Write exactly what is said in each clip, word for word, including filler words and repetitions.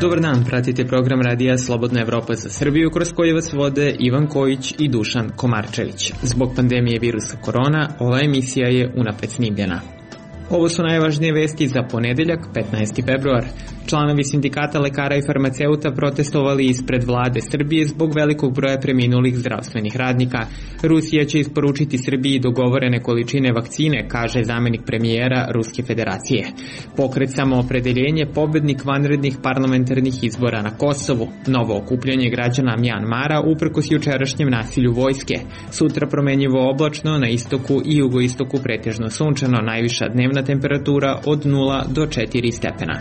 Dobar dan, pratite program radija Slobodna Evropa za Srbiju, kroz koji vas vode Ivan Kojić i Dušan Komarčević. Zbog pandemije virusa korona, ova emisija je unapred snimljena. Ovo su najvažnije vesti za ponedeljak, petnaesti februar. Članovi sindikata lekara i farmaceuta protestovali ispred vlade Srbije zbog velikog broja preminulih zdravstvenih radnika. Rusija će isporučiti Srbiji dogovorene količine vakcine, kaže zamenik premijera Ruske federacije. Pokret Samoopredeljenje, pobednik vanrednih parlamentarnih izbora na Kosovu. Novo okupljanje građana Mjanmara uprkos jučerašnjem nasilju vojske. Sutra promenjivo oblačno, na istoku i jugoistoku pretežno sunčano, najviša dnevna temperatura od nula do četiri stepena.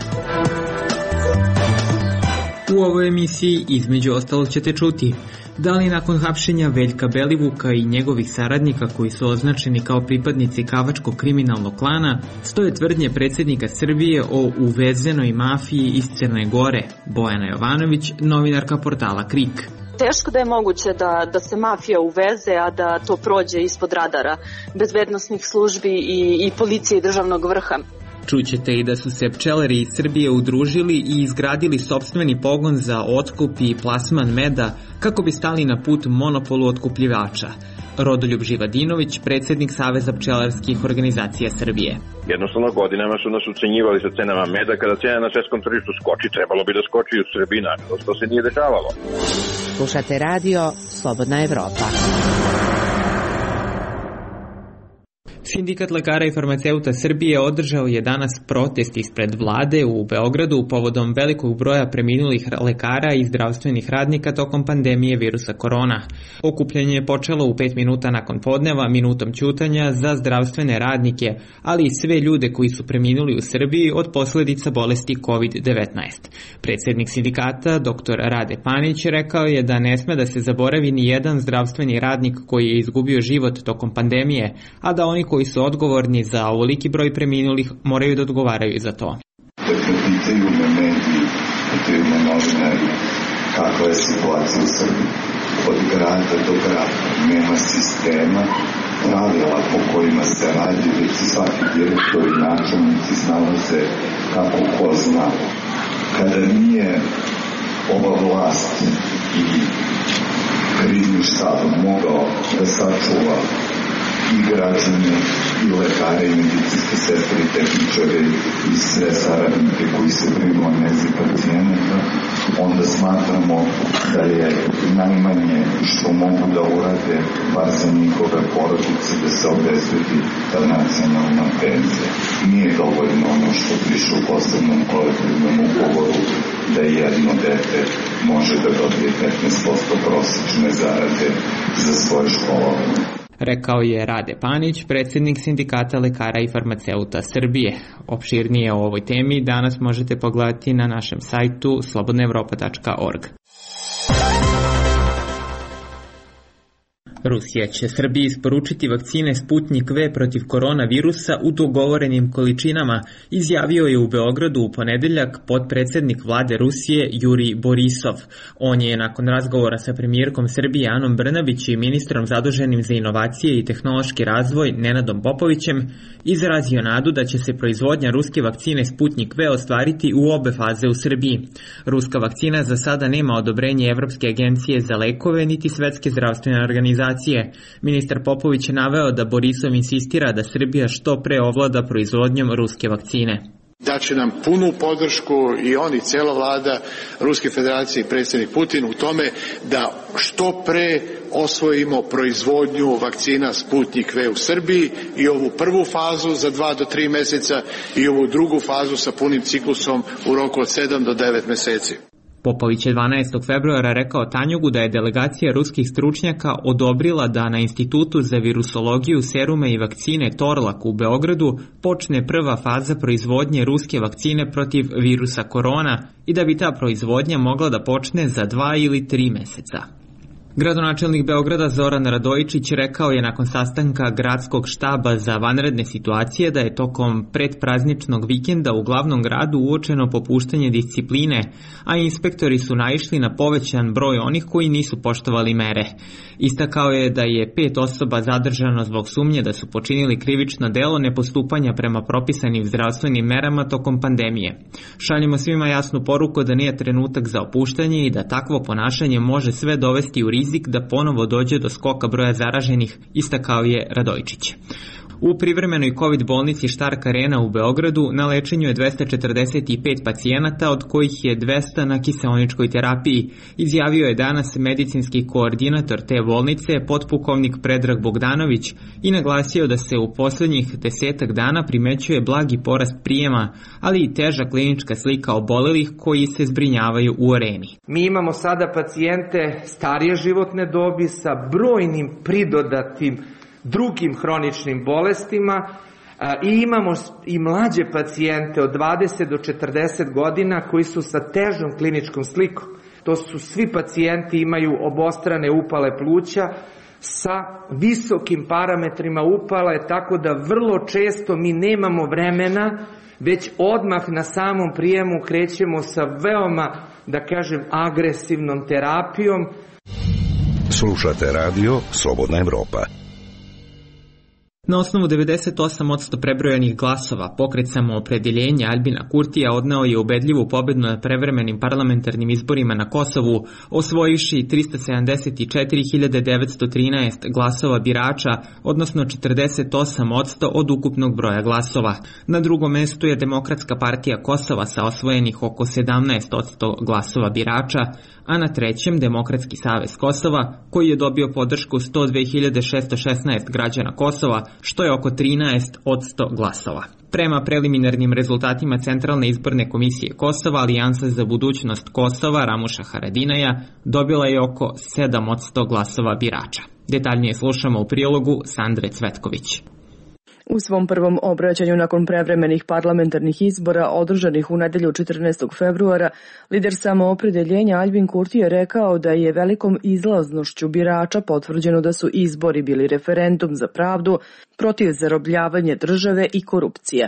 U ovoj emisiji između ostalog ćete čuti da li nakon hapšenja Veljka Belivuka i njegovih saradnika koji su označeni kao pripadnici kavačkog kriminalnog klana stoje tvrdnje predsjednika Srbije o uvezenoj mafiji iz Crne Gore. Bojana Jovanović, novinarka portala Krik. Teško da je moguće da, da se mafija uveze, a da to prođe ispod radara bezbednosnih službi i, i policije i državnog vrha. Čućete i da su se pčeleri iz Srbije udružili i izgradili sopstveni pogon za otkup i plasman meda kako bi stali na put monopolu otkupljivača. Rodoljub Živadinović, predsjednik Saveza pčelarskih organizacija Srbije. Jednostavno godinama su nas ucenjivali sa cenama meda. Kada cena na svetskom tržištu skoči, trebalo bi da skoči i u Srbiji, naravno, to se nije dešavalo. Slušate radio Slobodna Evropa. Sindikat lekara i farmaceuta Srbije održao je danas protest ispred vlade u Beogradu povodom velikog broja preminulih lekara i zdravstvenih radnika tokom pandemije virusa korona. Okupljanje je počelo u pet minuta nakon podneva, minutom ćutanja za zdravstvene radnike, ali i sve ljude koji su preminuli u Srbiji od posledica bolesti kovid devetnaest. Predsjednik sindikata, doktor Rade Panić, rekao je da ne sme da se zaboravi ni jedan zdravstveni radnik koji je izgubio život tokom pandemije, a da oni koji su odgovorni za ovoliki broj preminulih moraju da odgovaraju za to. Dakle, pitaju me mediji, pitaju me novinari, kakva je situacija u Srbiji. Od grada do grada nema sistema, pravila po kojima se radi, već svaki direktor i načelnici snalaze kako ko zna. Kada nije ova vlast i krizni štab mogao da sačuva i građane, i lekare, i medicinske sestre, i tehničare, i sve saradnike koji se brinu o nezi pacijenata, onda smatramo da je najmanje što mogu da urade, bar za njihove porodice, da se obezbedi ta nacionalna penzija. Nije dovoljno ono što piše u posebnom kolektivnom ugovoru, da jedno dete može da dobije petnaest posto prosečne zarade za svoje školovanje. Rekao je Rade Panić, predsjednik sindikata lekara i farmaceuta Srbije. Opširnije o ovoj temi danas možete pogledati na našem sajtu slobodna evropa tačka org. Rusija će Srbiji isporučiti vakcine Sputnik V protiv koronavirusa u dogovorenim količinama, izjavio je u Beogradu u ponedeljak potpredsjednik vlade Rusije Jurij Borisov. On je nakon razgovora sa premijerkom Srbije Anom Brnabić i ministrom zaduženim za inovacije i tehnološki razvoj Nenadom Popovićem izrazio nadu da će se proizvodnja ruske vakcine Sputnik V ostvariti u obe faze u Srbiji. Ruska vakcina za sada nema odobrenje Evropske agencije za lekove niti Svetske zdravstvene organizacije. Ministar Popović je naveo da Borisov insistira da Srbija što pre ovlada proizvodnjom ruske vakcine. Daće nam punu podršku i on i cela vlada Ruske federacije i predsjednik Putin u tome da što pre osvojimo proizvodnju vakcina Sputnik V u Srbiji i ovu prvu fazu za dva do tri meseca i ovu drugu fazu sa punim ciklusom u roku od sedam do devet meseci. Popović je dvanaestog februara rekao Tanjugu da je delegacija ruskih stručnjaka odobrila da na Institutu za virusologiju, serume i vakcine Torlak u Beogradu počne prva faza proizvodnje ruske vakcine protiv virusa korona i da bi ta proizvodnja mogla da počne za dva ili tri meseca. Gradonačelnik Beograda Zoran Radojičić rekao je nakon sastanka gradskog štaba za vanredne situacije da je tokom predprazničnog vikenda u glavnom gradu uočeno popuštanje discipline, a inspektori su naišli na povećan broj onih koji nisu poštovali mere. Istakao je da je pet osoba zadržano zbog sumnje da su počinili krivično delo nepostupanja prema propisanim zdravstvenim merama tokom pandemije. Šaljemo svima jasnu poruku da nije trenutak za opuštanje i da takvo ponašanje može sve dovesti u rizik da ponovo dođe do skoka broja zaraženih, istakao je Radojičić. U privremenoj COVID bolnici Stark Arena u Beogradu na lečenju je dvesta četrdeset pet pacijenata, od kojih je dvesta na kiseoničkoj terapiji, izjavio je danas medicinski koordinator te bolnice, potpukovnik Predrag Bogdanović, i naglasio da se u poslednjih desetak dana primećuje blagi porast prijema, ali i teža klinička slika obolelih koji se zbrinjavaju u Areni. Mi imamo sada pacijente starije životne dobi sa brojnim pridodatim drugim hroničnim bolestima i imamo i mlađe pacijente od dvadeset do četrdeset godina koji su sa težom kliničkom slikom. To su svi pacijenti, imaju obostrane upale pluća sa visokim parametrima upale, tako da vrlo često mi nemamo vremena, već odmah na samom prijemu krećemo sa veoma, da kažem, agresivnom terapijom. Slušate radio Slobodna Evropa. Na osnovu devedeset osam posto prebrojanih glasova, pokret Samoopredeljenja Aljbina Kurtija odneo je ubedljivu pobedu na prevremenim parlamentarnim izborima na Kosovu, osvojivši trista sedamdeset četiri hiljade devetsto trinaest glasova birača, odnosno četrdeset osam posto od ukupnog broja glasova. Na drugom mestu je Demokratska partija Kosova sa osvojenih oko sedamnaest posto glasova birača, a na trećem Demokratski savez Kosova, koji je dobio podršku sto dve hiljade šesto šesnaest građana Kosova, što je oko trinaest posto glasova. Prema preliminarnim rezultatima Centralne izborne komisije Kosova, Alijansa za budućnost Kosova Ramuša Haradinaja dobila je oko sedam posto glasova birača. Detaljnije slušamo u prilogu Sandre Cvetković. U svom prvom obraćanju nakon prevremenih parlamentarnih izbora održanih u nedelju četrnaestog februara, lider Samoopredeljenja Aljbin Kurti je rekao da je velikom izlaznošću birača potvrđeno da su izbori bili referendum za pravdu, protiv zarobljavanja države i korupcije.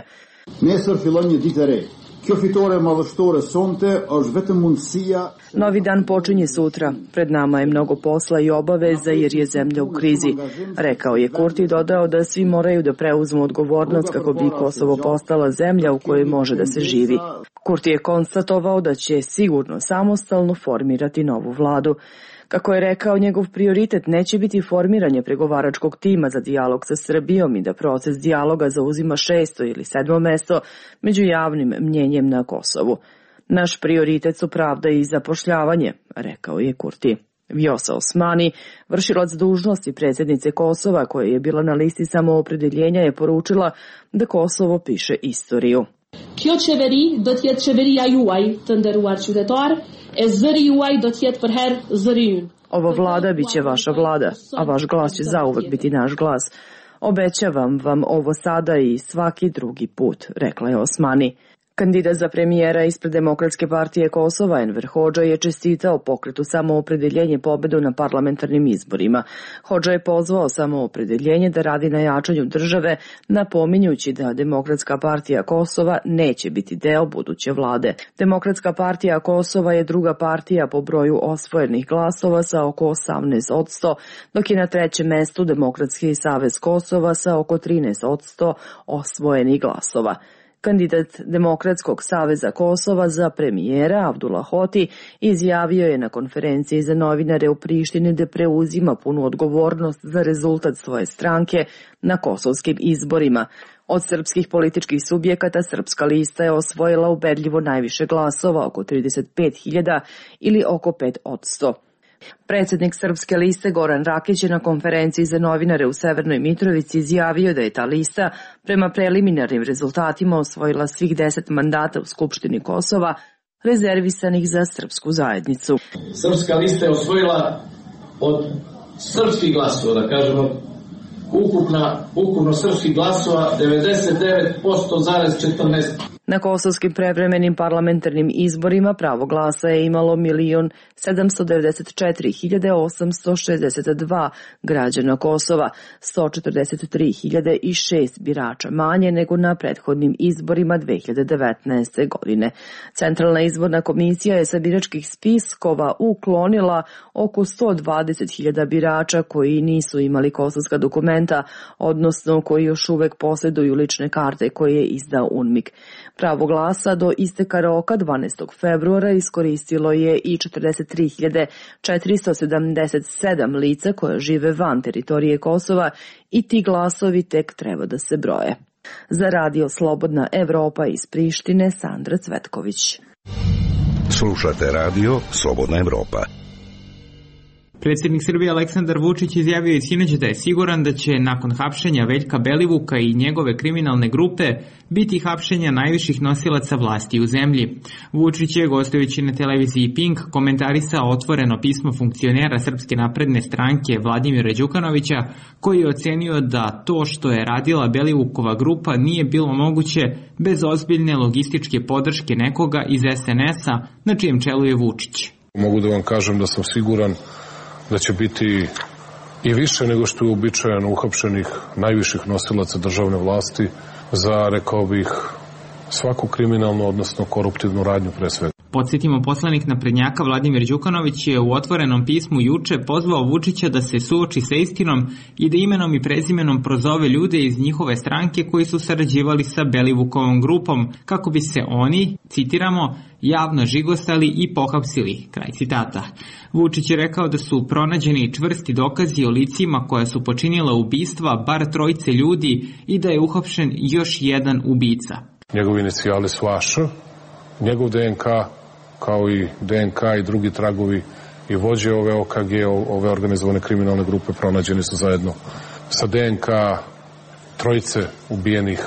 Novi dan počinje sutra. Pred nama je mnogo posla i obaveza jer je zemlja u krizi, rekao je Kurti i dodao da svi moraju da preuzmu odgovornost kako bi Kosovo postala zemlja u kojoj može da se živi. Kurti je konstatovao da će sigurno samostalno formirati novu vladu. Kako je rekao, njegov prioritet neće biti formiranje pregovaračkog tima za dijalog sa Srbijom i da proces dijaloga zauzima šesto ili sedmo mesto među javnim mnjenjem na Kosovu. Naš prioritet su pravda i zapošljavanje, rekao je Kurti. Vjosa Osmani, vršilac dužnosti predsjednice Kosova koja je bila na listi Samoopredeljenja, je poručila da Kosovo piše istoriju. Kjo qeveri do të jetë qeveria juaj, të nderuar qytetar, e zëri juaj do të jetë për herë zëri ynë. Ova vlada biće vaša vlada, a vaš glas će zauvek biti naš glas. Obećavam vam ovo sada i svaki drugi put, rekla je Osmani. Kandidat za premijera ispred Demokratske partije Kosova Enver Hodža je čestitao pokretu Samoopredeljenje pobedu na parlamentarnim izborima. Hodža je pozvao Samoopredeljenje da radi na jačanju države, napominjući da Demokratska partija Kosova neće biti deo buduće vlade. Demokratska partija Kosova je druga partija po broju osvojenih glasova sa oko osamnaest posto, dok je na trećem mestu Demokratski savez Kosova sa oko trinaest posto osvojenih glasova. Kandidat Demokratskog saveza Kosova za premijera Abdullah Hoti izjavio je na konferenciji za novinare u Prištini da preuzima punu odgovornost za rezultat svoje stranke na kosovskim izborima. Od srpskih političkih subjekata Srpska lista je osvojila ubedljivo najviše glasova, oko trideset pet hiljada ili oko pet posto. Predsjednik Srpske liste Goran Rakić je na konferenciji za novinare u Severnoj Mitrovici izjavio da je ta lista prema preliminarnim rezultatima osvojila svih deset mandata u Skupštini Kosova rezervisanih za srpsku zajednicu. Srpska lista je osvojila od srpskih glasova, da kažemo, ukupna, ukupno srpskih glasova devedeset devet zarez četrnaest. Na kosovskim prevremenim parlamentarnim izborima pravo glasa je imalo milion sedamsto devedeset četiri hiljade osamsto šezdeset dva građana Kosova, sto četrdeset tri hiljade i šest birača manje nego na prethodnim izborima dve hiljade devetnaeste. godine. Centralna izborna komisija je sa biračkih spiskova uklonila oko sto dvadeset hiljada birača koji nisu imali kosovska dokumenta, odnosno koji još uvek posjeduju lične karte koje je izdao UNMIK. Pravo glasa do isteka roka dvanaestog februara iskoristilo je i četrdeset tri hiljade četiristo sedamdeset sedam lica koja žive van teritorije Kosova i ti glasovi tek treba da se broje. Za Radio Slobodna Evropa iz Prištine, Sandra Cvetković. Slušate Radio Slobodna Evropa. Predsjednik Srbije Aleksandar Vučić izjavio je sinoć da je siguran da će nakon hapšenja Veljka Belivuka i njegove kriminalne grupe biti hapšenja najviših nosilaca vlasti u zemlji. Vučić je, gostujući na televiziji Pink, komentarisao otvoreno pismo funkcionera Srpske napredne stranke Vladimira Đukanovića, koji je ocenio da to što je radila Belivukova grupa nije bilo moguće bez ozbiljne logističke podrške nekoga iz es en es a na čijem čelu je Vučić. Mogu da vam kažem da sam siguran da će biti i više nego što je uobičajeno uhapšenih najviših nosilaca državne vlasti za, rekao bih, svaku kriminalnu, odnosno koruptivnu radnju pre svega. Podsjetimo, poslanik naprednjaka Vladimir Đukanović je u otvorenom pismu juče pozvao Vučića da se suoči sa istinom i da imenom i prezimenom prozove ljude iz njihove stranke koji su sarađivali sa Belivukovom grupom kako bi se oni, citiramo, javno žigosali i pohapsili, kraj citata. Vučić je rekao da su pronađeni čvrsti dokazi o licima koja su počinila ubistva bar trojice ljudi i da je uhapšen još jedan ubica. Njegovi inicijali su A Š, njegov de en ka, kao i de en ka i drugi tragovi i vođe ove O K G, ove organizovane kriminalne grupe, pronađeni su zajedno sa de en ka trojice ubijenih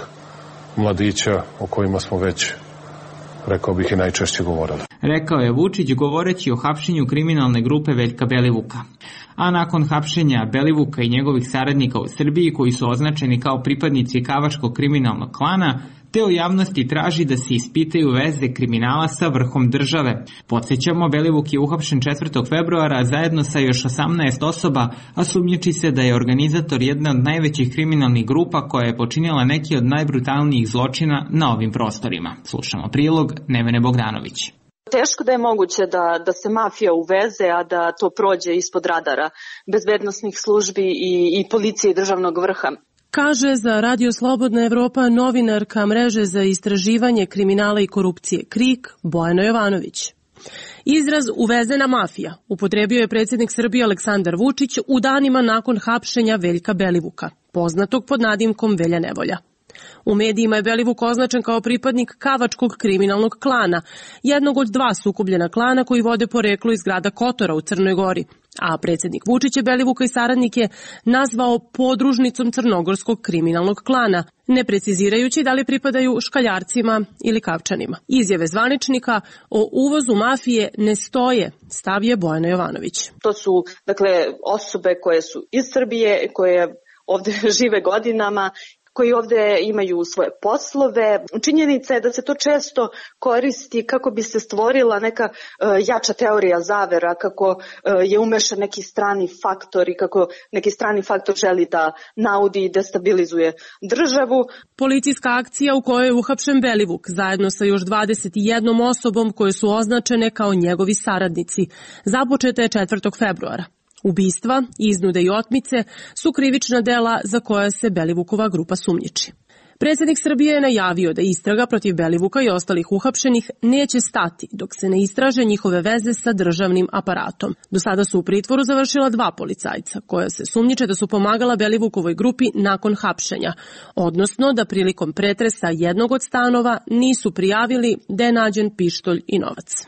mladića o kojima smo već, rekao bih, i najčešće govorili. Rekao je Vučić govoreći o hapšenju kriminalne grupe Veljka Belivuka. A nakon hapšenja Belivuka i njegovih saradnika u Srbiji, koji su označeni kao pripadnici Kavačkog kriminalnog klana, te o javnosti traži da se ispitaju veze kriminala sa vrhom države. Podsjećamo, Belivuk je uhapšen četvrtog februara zajedno sa još osamnaest osoba, a sumnjiči se da je organizator jedne od najvećih kriminalnih grupa koja je počinila neki od najbrutalnijih zločina na ovim prostorima. Slušamo prilog Nevene Bogdanović. Teško da je moguće da, da se mafija uveze, a da to prođe ispod radara bezbednosnih službi i, i policije i državnog vrha. Kaže za Radio Slobodna Evropa novinarka mreže za istraživanje kriminala i korupcije KRIK Bojana Jovanović. Izraz uvezena mafija upotrebio je predsjednik Srbije Aleksandar Vučić u danima nakon hapšenja Veljka Belivuka, poznatog pod nadimkom Velja Nevolja. U medijima je Belivuk označen kao pripadnik Kavačkog kriminalnog klana, jednog od dva sukobljena klana koji vode poreklo iz grada Kotora u Crnoj Gori, a predsjednik Vučić je Belivuka i saradnike nazvao podružnicom crnogorskog kriminalnog klana, ne precizirajući da li pripadaju škaljarcima ili kavčanima. Izjave zvaničnika o uvozu mafije ne stoje, stav je Bojana Jovanović. To su, dakle, osobe koje su iz Srbije, koje ovde žive godinama, koji ovde imaju svoje poslove. Činjenica je da se to često koristi kako bi se stvorila neka uh, jača teorija zavera, kako uh, je umešan neki strani faktor i kako neki strani faktor želi da naudi i destabilizuje državu. Policijska akcija u kojoj je uhapšen Belivuk zajedno sa još dvadeset jednom osobom koje su označene kao njegovi saradnici započeta je četvrtog februara. Ubistva, iznude i otmice su krivična dela za koja se Belivukova grupa sumnjiči. Predsjednik Srbije je najavio da istraga protiv Belivuka i ostalih uhapšenih neće stati dok se ne istraže njihove veze sa državnim aparatom. Do sada su u pritvoru završila dva policajca koja se sumnjiče da su pomagala Belivukovoj grupi nakon hapšenja, odnosno da prilikom pretresa jednog od stanova nisu prijavili da je nađen pištolj i novac.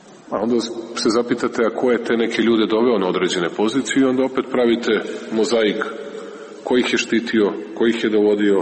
A onda se zapitate, a ko je te neke ljude doveo na određene pozicije i onda opet pravite mozaik ko ih je štitio, ko ih je dovodio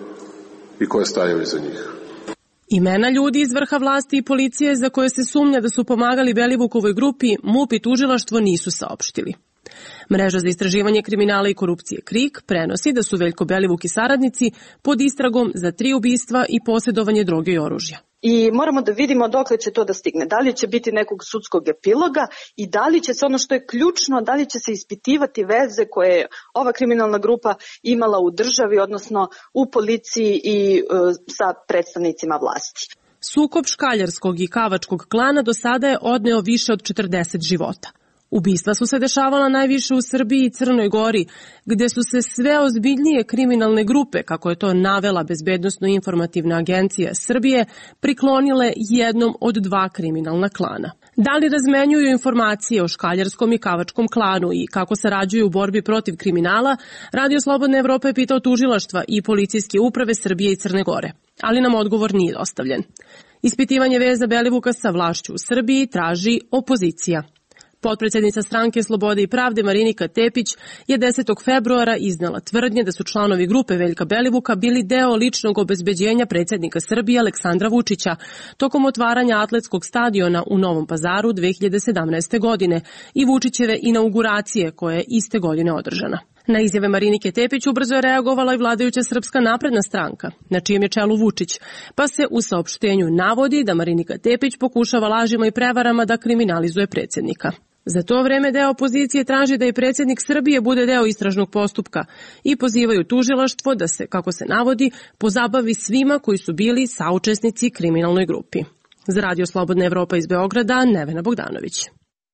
i ko je stajao iza njih. Imena ljudi iz vrha vlasti i policije za koje se sumnja da su pomagali Belivukovoj grupi MUP i tužilaštvo nisu saopštili. Mreža za istraživanje kriminala i korupcije KRIK prenosi da su Veljko Belivuk i saradnici pod istragom za tri ubistva i posjedovanje droge i oružja. I moramo da vidimo dokle će to da stigne. Da li će biti nekog sudskog epiloga i da li će se, ono što je ključno, da li će se ispitivati veze koje je ova kriminalna grupa imala u državi, odnosno u policiji i e, sa predstavnicima vlasti. Sukob škaljarskog i kavačkog klana do sada je odneo više od četrdeset života. Ubistva su se dešavala najviše u Srbiji i Crnoj Gori, gde su se sve ozbiljnije kriminalne grupe, kako je to navela Bezbednosno-informativna agencija Srbije, priklonile jednom od dva kriminalna klana. Da li razmenjuju informacije o škaljarskom i kavačkom klanu i kako sarađuju u borbi protiv kriminala, Radio Slobodna Evropa je pitao tužilaštva i policijske uprave Srbije i Crne Gore, ali nam odgovor nije dostavljen. Ispitivanje veza Belivuka sa vlašću u Srbiji traži opozicija. Potpredsjednica stranke Slobode i pravde Marinika Tepić je desetog februara iznela tvrdnje da su članovi grupe Veljka Belivuka bili deo ličnog obezbeđenja predsjednika Srbije Aleksandra Vučića tokom otvaranja atletskog stadiona u Novom Pazaru dve hiljade sedamnaeste. godine i Vučićeve inauguracije koja je iste godine održana. Na izjave Marinike Tepić ubrzo je reagovala i vladajuća Srpska napredna stranka, na čijem je čelu Vučić, pa se u saopštenju navodi da Marinika Tepić pokušava lažima i prevarama da kriminalizuje predsjednika. Za to vreme deo opozicije traži da i predsjednik Srbije bude deo istražnog postupka i pozivaju tužilaštvo da se, kako se navodi, pozabavi svima koji su bili saučesnici kriminalnoj grupi. Za Radio Slobodna Evropa iz Beograda, Nevena Bogdanović.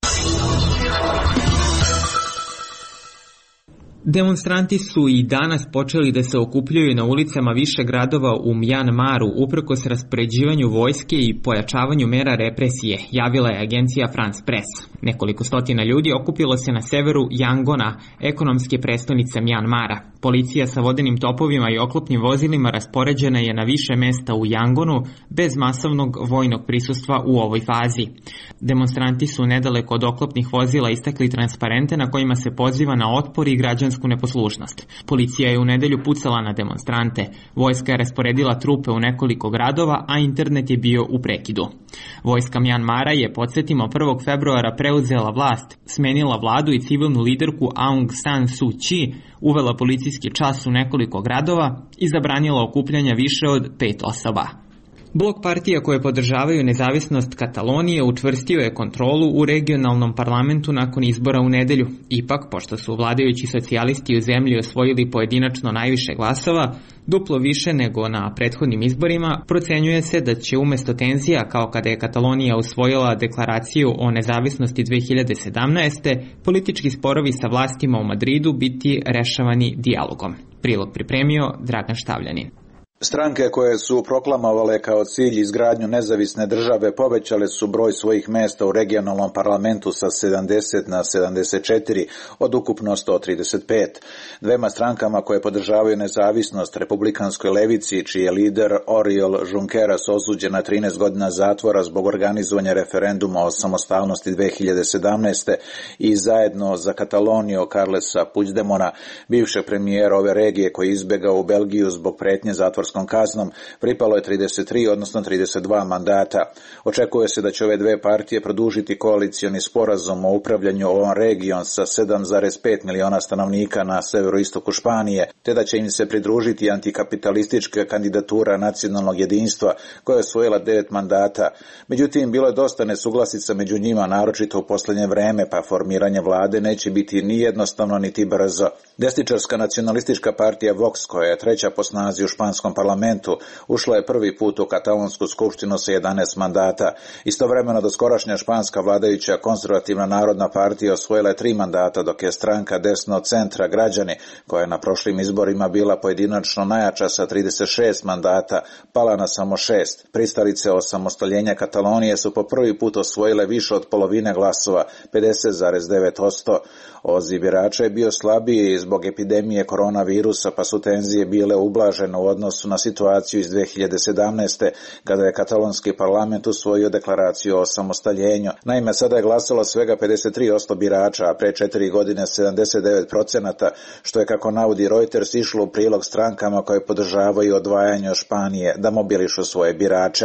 Demonstranti su i danas počeli da se okupljaju na ulicama više gradova u Mjanmaru uprkos raspoređivanju vojske i pojačavanju mera represije, javila je agencija France Press. Nekoliko stotina ljudi okupilo se na severu Yangona, ekonomske prestonice Mjanmara. Policija sa vodenim topovima i oklopnim vozilima raspoređena je na više mesta u Yangonu bez masovnog vojnog prisustva u ovoj fazi. Demonstranti su nedaleko od oklopnih vozila istakli transparente na kojima se poziva na otpor i građansku neposlušnost. Policija je u nedelju pucala na demonstrante. Vojska je rasporedila trupe u nekoliko gradova, a internet je bio u prekidu. Vojska Mjanmara je, podsjetimo, prvog februara preuzela vlast, smenila vladu i civilnu liderku Aung San Suu Kyi, uvela policijski čas u nekoliko gradova i zabranila okupljanja više od pet osoba. Blok partija koje podržavaju nezavisnost Katalonije učvrstio je kontrolu u regionalnom parlamentu nakon izbora u nedelju. Ipak, pošto su vladajući socijalisti u zemlji osvojili pojedinačno najviše glasova, duplo više nego na prethodnim izborima, procenjuje se da će umesto tenzija kao kada je Katalonija usvojila deklaraciju o nezavisnosti dve hiljade sedamnaeste. politički sporovi sa vlastima u Madridu biti rešavani dijalogom. Prilog pripremio Dragan Štavljanin. Stranke koje su proklamovale kao cilj izgradnju nezavisne države povećale su broj svojih mesta u regionalnom parlamentu sa sedamdeset na sedamdeset četiri od ukupno sto trideset pet. Dvema strankama koje podržavaju nezavisnost, republikanskoj levici, čiji je lider Oriol Junqueras osuđen na trinaest godina zatvora zbog organizovanja referenduma o samostalnosti dve hiljade sedamnaeste. i zajedno za Kataloniju Carlesa Puigdemona, bivšeg premijera ove regije koji je izbegao u Belgiju zbog pretnje zatvora kaznom, pripalo je trideset tri, odnosno trideset dva mandata. Očekuje se da će ove dve partije produžiti koalicioni sporazum o upravljanju ovom regijom sa sedam zarez pet miliona stanovnika na severoistoku Španije, te da će im se pridružiti antikapitalistička kandidatura nacionalnog jedinstva koja je osvojila devet mandata. Međutim, bilo je dosta nesuglasica među njima, naročito u posljednje vreme, pa formiranje vlade neće biti ni jednostavno niti brzo. Desničarska nacionalistička partija Vox, koja je treća po snazi u španskom parlamentu, ušla je prvi put u katalonsku skupštinu sa jedanaest mandata. Istovremeno doskorašnja španska vladajuća konzervativna narodna partija osvojila je tri mandata, dok je stranka desno centra Građani, koja je na prošlim izborima bila pojedinačno najjača sa trideset šest mandata, pala na samo šest. Pristalice osamostaljenja Katalonije su po prvi put osvojile više od polovine glasova, pedeset zarez devet posto. Odziv birača je bio slabiji zbog epidemije koronavirusa, pa su tenzije bile ublažene u odnosu na situaciju iz dve hiljade sedamnaeste. kada je katalonski parlament usvojio deklaraciju o samostaljenju. Naime, sada je glasalo svega pedeset tri posto birača, a pre četiri godine sedamdeset devet procenata, što je, kako navodi Reuters, išlo u prilog strankama koje podržavaju odvajanje od Španije da mobilišu svoje birače.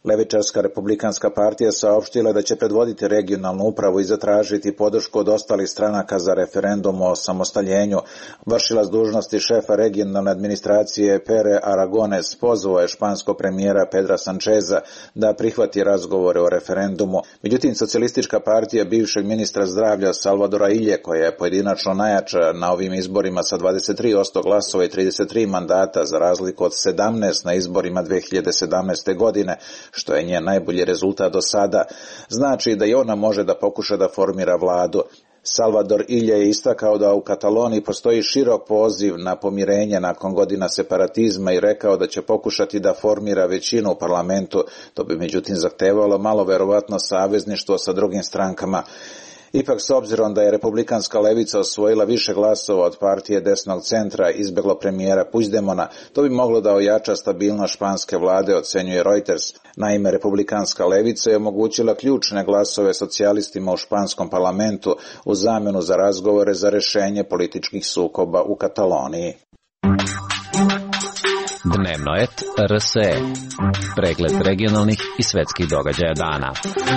Levičarska republikanska partija saopštila da će predvoditi regionalnu upravu i zatražiti podršku od ostalih stranaka za referendum o samostaljenju. Vršilac dužnosti šefa regionalne administracije Pere Aragones pozvao je španskog premijera Pedra Sancheza da prihvati razgovore o referendumu. Međutim, socijalistička partija bivšeg ministra zdravlja Salvadora Ilje, koja je pojedinačno najjača na ovim izborima sa dvadeset tri posto glasova i trideset tri mandata za razliku od sedamnaest na izborima dve hiljade sedamnaeste. godine, što je njen najbolji rezultat do sada, znači da i ona može da pokuša da formira vladu. Salvador Ilje je istakao da u Kataloniji postoji širok poziv na pomirenje nakon godina separatizma i rekao da će pokušati da formira većinu u parlamentu. To bi međutim zahtevalo malo verovatno savezništvo sa drugim strankama. Ipak, s obzirom da je republikanska levica osvojila više glasova od partije desnog centra i izbeglo premijera Puigdemona, to bi moglo da ojača stabilnost španske vlade, ocenjuje Reuters. Naime, republikanska levica je omogućila ključne glasove socijalistima u španskom parlamentu u zamenu za razgovore za rešenje političkih sukoba u Kataloniji. Dnevno et R S E. Pregled regionalnih i svetskih događaja dana.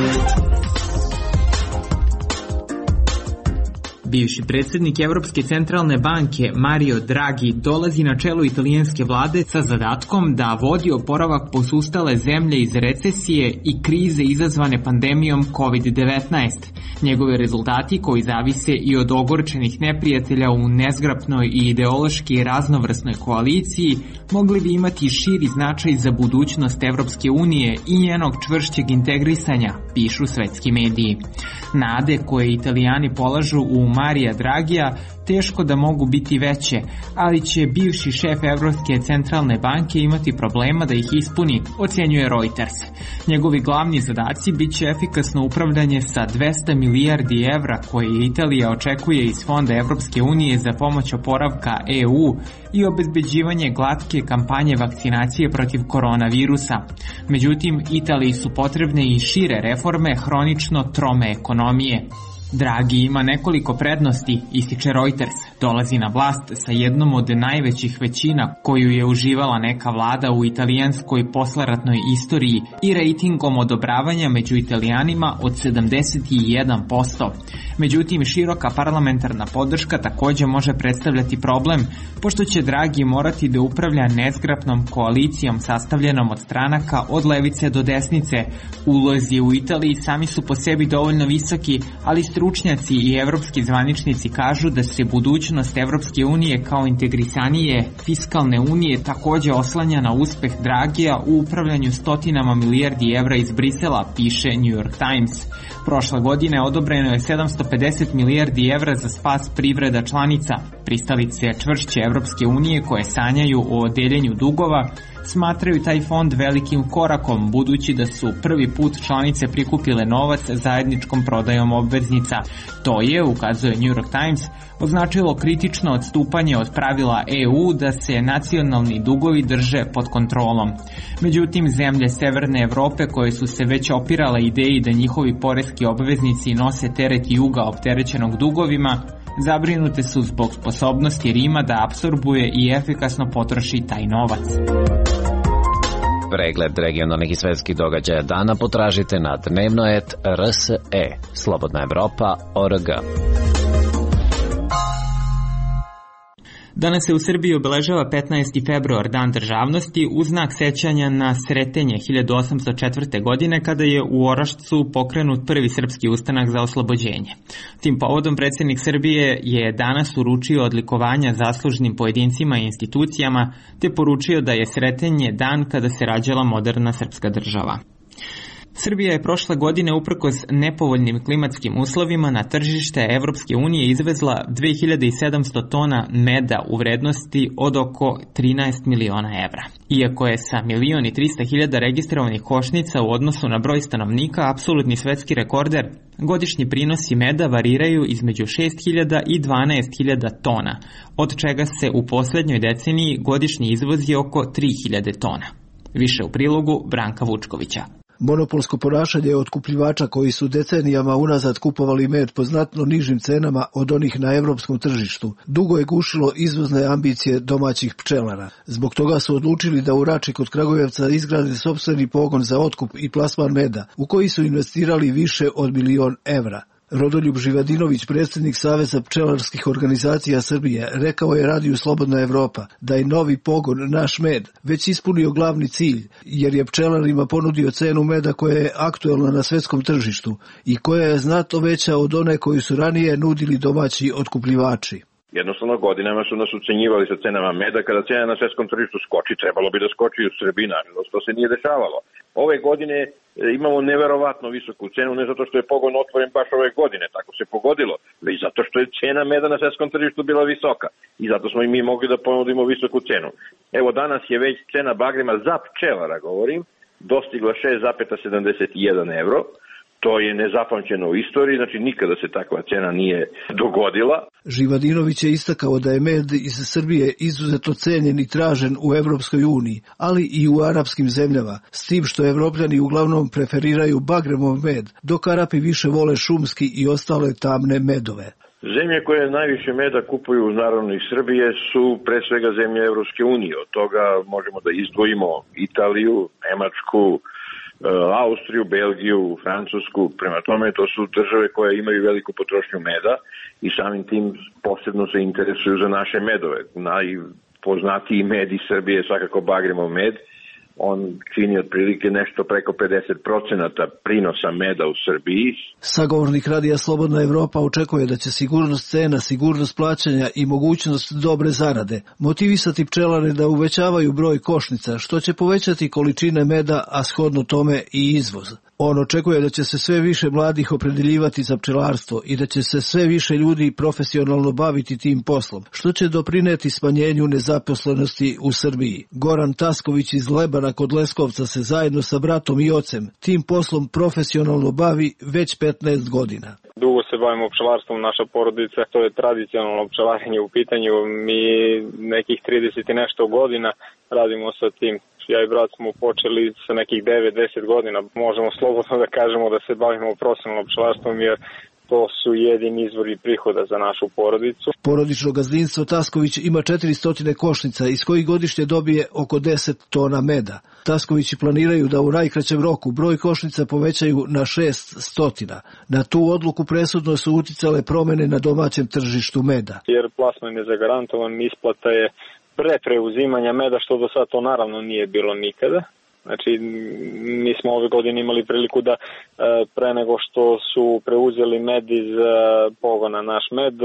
Bivši predsjednik Evropske centralne banke Mario Draghi dolazi na čelo italijanske vlade sa zadatkom da vodi oporavak posustale zemlje iz recesije i krize izazvane pandemijom kovid devetnaest. Njegove rezultati, koji zavise i od ogorčenih neprijatelja u nezgrapnoj i ideološki raznovrsnoj koaliciji, mogli bi imati širi značaj za budućnost Evropske unije i njenog čvršćeg integrisanja, pišu svetski mediji. Nade koje Italijani polažu u Marija Dragija teško da mogu biti veće, ali će bivši šef Evropske centralne banke imati problema da ih ispuni, ocjenjuje Reuters. Njegovi glavni zadaci bit će efikasno upravljanje sa dvesta milijardi evra koje Italija očekuje iz Fonda Evropske unije za pomoć oporavka E U i obezbeđivanje glatke kampanje vakcinacije protiv koronavirusa. Međutim, Italiji su potrebne i šire reforme hronično trome ekonomije. Draghi ima nekoliko prednosti, ističe Reuters. Dolazi na vlast sa jednom od najvećih većina koju je uživala neka vlada u italijanskoj posleratnoj istoriji i rejtingom odobravanja među Italijanima od sedamdeset jedan posto. Međutim, široka parlamentarna podrška također može predstavljati problem, pošto će Draghi morati da upravlja nezgrapnom koalicijom sastavljenom od stranaka od levice do desnice. Ulozi u Italiji sami su po sebi dovoljno visoki, ali stručnjaci i evropski zvaničnici kažu da se budućnost Evropske unije kao integrisanije fiskalne unije također oslanja na uspeh Draghija u upravljanju stotinama milijardi evra iz Brisela, piše New York Times. Prošle godine odobreno je sedamsto pedeset milijardi evra za spas privreda članica. Pristalice čvršće Evropske unije koje sanjaju o deljenju dugova smatraju taj fond velikim korakom, budući da su prvi put članice prikupile novac zajedničkom prodajom obveznica. To je, ukazuje New York Times, označilo kritično odstupanje od pravila E U da se nacionalni dugovi drže pod kontrolom. Međutim, zemlje Severne Evrope koje su se već opirale ideji da njihovi poreski obveznici nose teret juga opterećenog dugovima, zabrinute su zbog sposobnosti Rima da apsorbuje i efikasno potroši taj novac. Pregled regionalnih i svetskih događaja dana potražite na dnevno et R S E, Slobodna Evropa, O R G. Danas se u Srbiji obeležava petnaesti februar, Dan državnosti, u znak sećanja na Sretenje hiljadu osamsto četvrte. godine kada je u Orašcu pokrenut prvi srpski ustanak za oslobođenje. Tim povodom predsjednik Srbije je danas uručio odlikovanja zaslužnim pojedincima i institucijama te poručio da je Sretenje dan kada se rađala moderna srpska država. Srbija je prošle godine uprkos nepovoljnim klimatskim uslovima na tržište Evropske unije izvezla dve hiljade sedamsto tona meda u vrednosti od oko trinaest miliona evra. Iako je sa milion i trista hiljada registrovanih košnica u odnosu na broj stanovnika apsolutni svetski rekorder, godišnji prinosi meda variraju između šest hiljada i dvanaest hiljada tona, od čega se u posljednjoj deceniji godišnji izvoz je oko tri hiljade tona. Više u prilogu Branka Vučkovića. Monopolsko ponašanje otkupljivača koji su decenijama unazad kupovali med po znatno nižim cenama od onih na evropskom tržištu, dugo je gušilo izvozne ambicije domaćih pčelara. Zbog toga su odlučili da u Rači kod Kragujevca izgrade sopstveni pogon za otkup i plasman meda, u koji su investirali više od milion evra. Rodoljub Živadinović, predsjednik Saveza pčelarskih organizacija Srbije, rekao je Radiju Slobodna Evropa da je novi pogon Naš med već ispunio glavni cilj, jer je pčelarima ponudio cenu meda koja je aktuelna na svetskom tržištu i koja je znatno veća od one koju su ranije nudili domaći otkupljivači. Jednostavno godinama su nas ucenjivali sa cenama meda. Kada cena na svetskom tržištu skoči, trebalo bi da skoči i u Srbiji, nažalost, to se nije dešavalo. Ove godine imamo neverovatno visoku cenu, ne zato što je pogon otvoren baš ove godine, tako se pogodilo, već zato što je cena meda na svetskom tržištu bila visoka i zato smo i mi mogli da ponudimo visoku cenu. Evo danas je već cena bagrema za pčelara, govorim, dostigla šest zarez sedamdeset jedan evro. To je nezapamćeno u istoriji, znači nikada se takva cena nije dogodila. Živadinović je istakao da je med iz Srbije izuzetno cenjen i tražen u Evropskoj uniji, ali i u arapskim zemljama, s tim što Evropljani uglavnom preferiraju bagremov med, dok Arapi više vole šumski i ostale tamne medove. Zemlje koje najviše meda kupuju naravno iz Srbije su pre svega zemlje Evropske unije. Od toga možemo da izdvojimo Italiju, Nemačku, Austriju, Belgiju, Francusku. Prema tome to su države koje imaju veliku potrošnju meda i samim tim posebno se interesuju za naše medove. Najpoznatiji med iz Srbije je svakako bagremov med. On čini otprilike nešto preko pedeset procenata prinosa meda u Srbiji. Sagovornik Radija Slobodna Evropa očekuje da će sigurnost cena, sigurnost plaćanja i mogućnost dobre zarade motivisati pčelare da uvećavaju broj košnica, što će povećati količine meda, a shodno tome i izvoz. On očekuje da će se sve više mladih opredeljivati za pčelarstvo i da će se sve više ljudi profesionalno baviti tim poslom, što će doprineti smanjenju nezaposlenosti u Srbiji. Goran Tasković iz Lebana kod Leskovca se zajedno sa bratom i ocem tim poslom profesionalno bavi već petnaest godina. Dugo se bavimo pčelarstvom, naša porodica, to je tradicionalno pčelarenje u pitanju. Mi nekih trideset i nešto godina radimo sa tim. Ja i brat smo počeli sa nekih devet do deset godina. Možemo slobodno da kažemo da se bavimo profesionalnom pčelarstvom jer to su jedini izvori prihoda za našu porodicu. Porodično gazdinstvo Tasković ima četiristo košnica iz kojih godišnje dobije oko deset tona meda. Taskovići planiraju da u najkraćem roku broj košnica povećaju na šest stotina. Na tu odluku presudno su uticale promene na domaćem tržištu meda. Jer plasman je zagarantovan, isplata je pre preuzimanja meda, što do sada to naravno nije bilo nikada. Znači, mi smo ove godine imali priliku da pre nego što su preuzeli med iz pogona Naš med,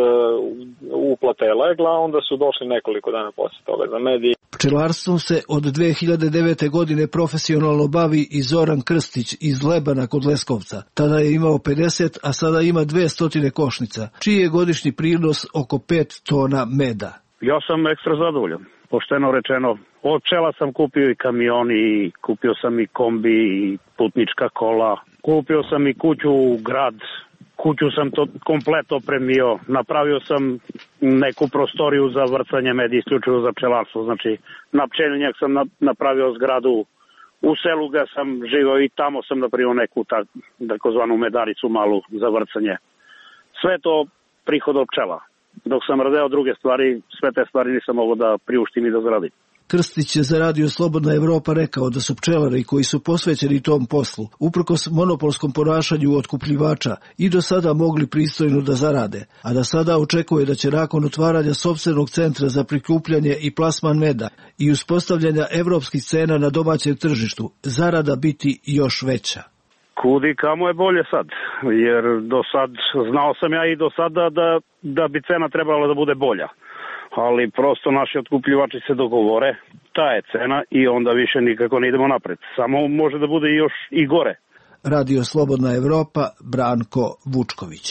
uplata je legla, onda su došli nekoliko dana posle toga za med. Pčelarstvom se od dve hiljade devete. godine profesionalno bavi i Zoran Krstić iz Lebana kod Leskovca. Tada je imao pedeset, a sada ima dvesta košnica, čiji je godišnji prinos oko pet tona meda. Ja sam ekstra zadovoljan, pošteno rečeno. Od pčela sam kupio i kamion, i kupio sam i kombi, i putnička kola. Kupio sam i kuću u grad. Kuću sam to komplet opremio. Napravio sam neku prostoriju za vrcanje meda isključivo za pčelarstvo. Znači, na pčelinjak sam napravio zgradu. U selu ga sam živao i tamo sam napravio neku takozvanu medaricu malu za vrcanje. Sve to prihod od pčela. Dok sam radeo druge stvari, sve te stvari nisam mogao da priuštim i da zaradim. Krstić je za Radio Slobodna Evropa rekao da su pčelari koji su posvećeni tom poslu, uprkos monopolskom ponašanju otkupljivača, i do sada mogli pristojno da zarade, a da sada očekuje da će nakon otvaranja sopstvenog centra za prikupljanje i plasman meda i uspostavljanja evropskih cena na domaćem tržištu, zarada biti još veća. Kudi kamo je bolje sad, jer do sad, znao sam ja i do sada da, da bi cena trebala da bude bolja. Ali prosto naši otkupljivači se dogovore, ta je cena i onda više nikako ne idemo napred. Samo može da bude još i gore. Radio Slobodna Evropa, Branko Vučković.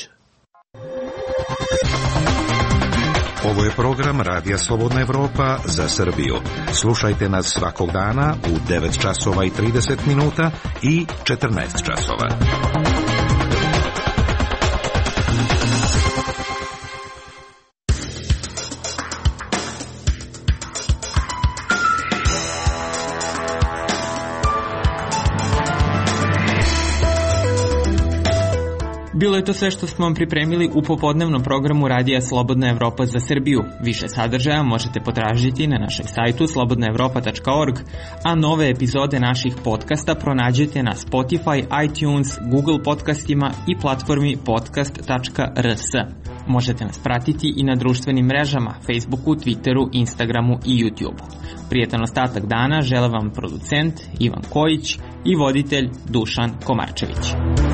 Ovo je program Radija Slobodna Evropa za Srbiju. Slušajte nas svakog dana u devet časova i trideset minuta i četrnaest časova. Bilo je to sve što smo vam pripremili u popodnevnom programu Radija Slobodna Evropa za Srbiju. Više sadržaja možete potražiti na našem sajtu slobodna evropa tačka org, a nove epizode naših podcasta pronađete na Spotify, iTunes, Google podcastima i platformi podcast tačka r s. Možete nas pratiti i na društvenim mrežama, Facebooku, Twitteru, Instagramu i YouTubeu. Prijetan ostatak dana žele vam producent Ivan Kojić i voditelj Dušan Komarčević.